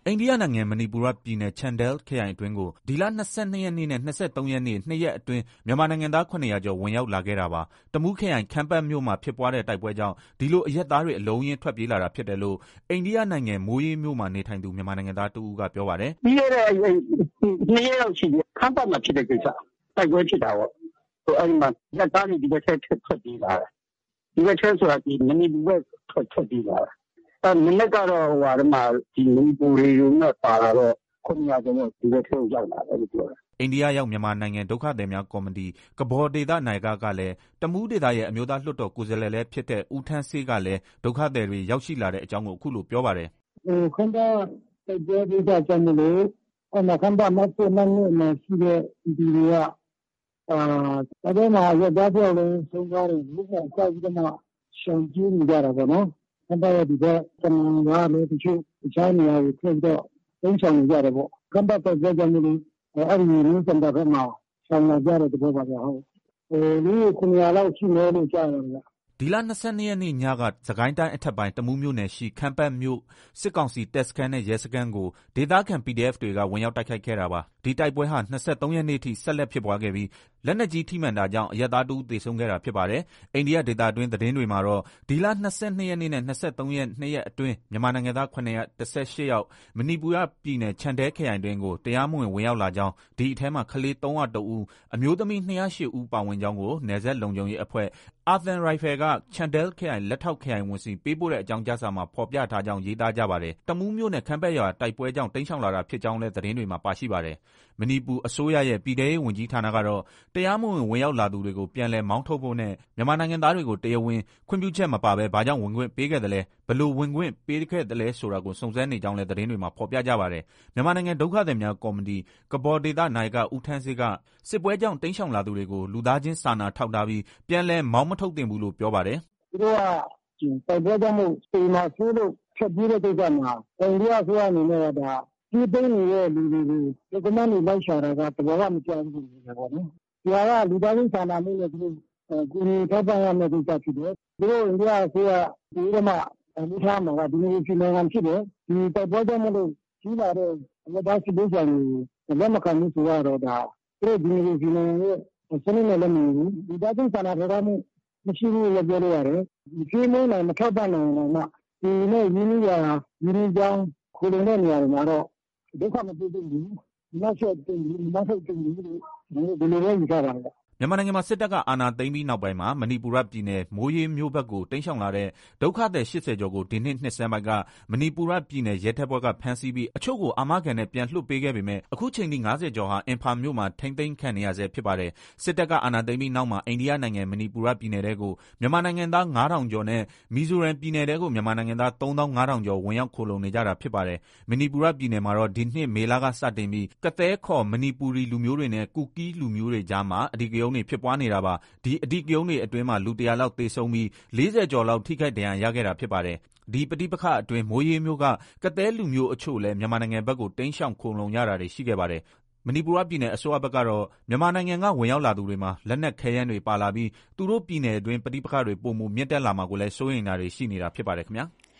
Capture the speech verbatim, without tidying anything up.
အိန္ဒိယနိုင်ငံမဏိပူရပြည်နယ်ချန်ဒဲလ်ခရိုင်အတွင်းကိုဒီလ၂၂ရက်နေ့နဲ့၂၃ရက်နေ့နှစ်ရက်အတွင်းမြန်မာနိုင်ငံသား၇၀၀ကျော်ဝင်ရောက်လာခဲ့တာပါ။တမူးခရိုင်ခမ်းပတ်မြို့မှာဖြစ်ပွားတဲ့တိုက်ပွဲကြောင့်ဒီလိုအရပ်သားတွေအလုံးအရင်းထွက်ပြေးလာတာဖြစ်တယ်လို့အိန္ဒိယနိုင်ငံမိုးရေးမြို့မှာနေထိုင်သူမြန်မာနိုင်ငံသားတဦးကပြောပါတယ်။ပြီးခဲ့တဲ့နှစ်ရက်လောက်ရှိပြီခမ်းပတ်မှာဖြစ်တဲ့ကိစ္စတိုက်ပွဲဖြစ်တာပေါ့။အဲဒီမှာရပ်သားတွေဒီဘက်ထဲထွက်ပြေးလာတယ်။ဒီဘက်ထဲဆိုတာဒီမဏိပူဘက်ထွက်ထွက်ပြေးလာတာ။အဲမနေ့ကတော့ဟိုဟာမှာဒီမဏိပူရီရုံနဲ့ပါလာတော့ခုနကကျွန်တော်ဒီဘက်ထဲရောက်လာတယ်လို့ပြောတာအိန္ဒိယရောက်မြန်မာနိုင်ငံဒုက္ခသည်များကော်မတီကဘော်ဒေသနိုင်ကကလည်းတမူးဒေသရဲ့အမျိုးသားလွှတ်တော်ကိုယ်စားလှယ်လည်းဖြစ်တဲ့ဦးထန်းစေးကလည်းဒုက္ခသည်တွေရောက်ရှိလာတဲ့အကြောင်းကိုအခုလိုပြောပါတယ်ဟိုခန္ဓာတိုက်ပွဲဒေသကြောင့်လို့အမခန္ဓာမတ်ကိုလည်းမရှိတဲ့ဒီတွေကအာဒါမှရတဲ့ပြောင်းလဲဆုံးသွားတယ်ဘုရားကြောက်ပြီးတော့ရှောင်ကျဉ်နေကြတာပေါ့နော်ခန္ဓာရဲ့ဒီကတမန်ကလည်းတချို့တခြားနေရာကိုထွက်တော့သုံးဆောင်နေကြတယ်ပေါ့ခန္ဓာတိုက်ပွဲကြောင့်လို့အဲ့ဒီမျိုးစံတဲ့ဘက်မှာဆောင်လာကြတဲ့တဘောပါပဲဟုတ်ဟိုလူခုနှစ်ရာလောက်ရှိနေလို့ကြားရတယ်ဒီလ၂၂ရက်နေ့ညကစကိုင်းတိုင်းအထက်ပိုင်းတမူးမြို့နယ်ရှိခမ်းပတ်မြို့စစ်ကောင်စီတပ်စခန်းနဲ့ရဲစခန်းကိုဒေသခံ ပီဒီအက်ဖ် တွေကဝင်ရောက်တိုက်ခိုက်ခဲ့တာပါဒီတိုက်ပွဲဟာ၂၃ရက်နေ့ထိဆက်လက်ဖြစ်ပွားခဲ့ပြီးလက်နက်ကြီးထိမှန်တာကြောင့်အရပ်သားတဦးသေဆုံးခဲ့တာဖြစ်ပါတယ်အိန္ဒိယဒေသတွင်းသတင်းတွေမှာတော့ဒီလ၂၂ရက်နေ့နဲ့၂၃ရက်နှစ်ရက်အတွင်းမြန်မာနိုင်ငံသား၇၁၈ယောက်မဏိပူရပြည်နယ်ချန်ဒဲခရိုင်တွင်းကိုတရားမဝင်ဝင်ရောက်လာကြောင်းဒီအထဲမှာကလေး၃၀၁ဦးအမျိုးသမီး၂၀၈ဦးပါဝင်ကြောင်းကိုနယ်စပ်လုံခြုံရေးအဖွဲ့အာသန်ရိုင်ဖယ်ကချန်ဒဲလ်ခရိုင်လက်ထောက်ခရိုင်ဝန်စီပေးပို့တဲ့အကြောင်းကြားစာမှာဖော်ပြထားကြောင်းရေးသားကြပါတယ်။တမူးမြို့နယ်ခမ်းပတ်ရွာတိုက်ပွဲကြောင့်တိမ်းရှောင်လာတာဖြစ်ကြောင်းလည်းသတင်းတွေမှာပါရှိပါတယ်။မဏိပူအစိုးရရဲ့ပြည်ထရေးဝန်ကြီးဌာနကတော့တရားမဝင်ဝင်ရောက်လာသူတွေကိုပြန်လည်မောင်းထုတ်ဖို့နဲ့မြန်မာနိုင်ငံသားတွေကိုတရားဝင်ခွင့်ပြုချက်မပါဘဲဘာကြောင့်ဝင်ခွင့်ပေးခဲ့တယ်လဲဘယ်လိုဝင်ခွင့်ပေးခဲ့တယ်လဲဆိုတာကိုစုံစမ်းနေကြောင်းလည်းသတင်းတွေမှာဖော်ပြကြပါတယ်။မြန်မာနိုင်ငံဒုက္ခသည်များကော်မတီကဘော်ဒေသနိုင်ကဦးထန်းစေးကစစ်ပွဲကြောင့်တိမ်းရှောင်လာသူတွေကိုလူသားချင်းစာနာထောက်ထားပြီးပြန်လည်မောင်းမထုတ်သင့်ဘူးလို့ပြောပါတယ်။သူတို့ကတိုက်ပွဲကြောင့်မို့စိတ်မှာဆိုးလို့ချက်ပြီးတဲ့ကိစ္စမှာအိန္ဒိယဆိုရအနေနဲ့ဒါဒီသိန်းနေတဲ့လူတွေကိုဒီကမန်းတွေလိုက်ရှာတာကတဘောကမကြောက်ဘူးပေါ့နော်။ဒီဟာကလူသားချင်းစာနာမှုနဲ့သူတို့ကိုယ်ကြီးထောက်ပံ့ရမယ့်ကိစ္စဖြစ်တယ်။သူတို့အိန္ဒိယဆိုရဒီကမှအမှုထားမှာကဒီလိုဖြစ်နေတာဖြစ်တယ်။ဒီတိုက်ပွဲကြောင့်မို့လို့ကြီးလာတဲ့အဝတ်သားစစ်ပေးကြတယ်လက်မခံဘူးဆိုတော့ဒါသူတို့ဒီလိုဒီလိုရဲ့စနစ်နဲ့လည်းမဟုတ်ဘူး။လူသားချင်းစာနာထောက်ထားမှုမရှိဘူးလို့ပြောလို့ရတယ်။ဒီမင်းနဲ့မထောက်ပံ့နိုင်တော့မှဒီနေ့ရင်းနှီးရာရင်းနှီးကြောင်းခိုးလုံတဲ့နေရာတွေမှာတော့ဒုက္ခမတွေ့ဘူး။နောက်ဆက်တင်ပြီးနောက်ဆက်တင်ပြီးဒီလိုပဲယူထားပါလားမြန်မာနိုင်ငံမှာစစ်တပ်ကအာဏာသိမ်းပြီးနောက်ပိုင်းမှာမဏိပူရပြည်နယ်မိုးရေးမြို့ဘက်ကိုတိမ်းရှောင်လာတဲ့ဒုက္ခသည်၈၀ကျော်ကိုဒီနှစ်နှစ်ဆန်းပိုင်းကမဏိပူရပြည်နယ်ရဲတပ်ဖွဲ့ကဖမ်းဆီးပြီးအချို့ကိုအာမခံနဲ့ပြန်လွှတ်ပေးခဲ့ပေမဲ့အခုချိန်ထိ၅၀ကျော်ဟာအင်ဖာမြို့မှာထိန်းသိမ်းခံနေရဆဲဖြစ်ပါတယ်စစ်တပ်ကအာဏာသိမ်းပြီးနောက်မှာအိန္ဒိယနိုင်ငံမဏိပူရပြည်နယ်တဲကိုမြန်မာနိုင်ငံသား၅ထောင်ကျော်နဲ့မီဇိုရမ်ပြည်နယ်တဲကိုမြန်မာနိုင်ငံသား၃သောင်း၅ထောင်ကျော်ဝင်ရောက်ခိုလှုံနေကြတာဖြစ်ပါတယ်မဏိပူရပြည်နယ်မှာတော့ဒီနှစ်မေလကစတင်ပြီးကသဲခေါ်မဏိပူရီလူမျိုးတွေနဲ့ကူကီးလူမျိုးတွေကြားမှာအဓိကရုဏ်းတွေဖြစ်ပွားနေတာပါဒီအဓိကရုဏ်းတွေအတွင်းမှာလူတရာလောက်သေဆုံးပြီး၄၀ကျော်လောက်ထိခိုက်ဒဏ်ရာရခဲ့တာဖြစ်ပါတယ်ဒီပဋိပက္ခအတွင်းမိုးရေးမျိုးကကသဲလူမျိုးအချို့လည်းမြန်မာနိုင်ငံဘက်ကိုတိမ်းရှောင်ခုံလုံရတာတွေရှိခဲ့ပါတယ်မဏိပူရပြည်နယ်အစိုးရဘက်ကတော့မြန်မာနိုင်ငံကဝင်ရောက်လာသူတွေမှာလက်နက်ခဲယမ်းတွေပါလာပြီးသူတို့ပြည်နယ်အတွင်းပဋိပက္ခတွေပုံမှုမြင့်တက်လာမှာကိုလည်းစိုးရိမ်တာတွေရှိနေတာဖြစ်ပါတယ်ခင်ဗျာ။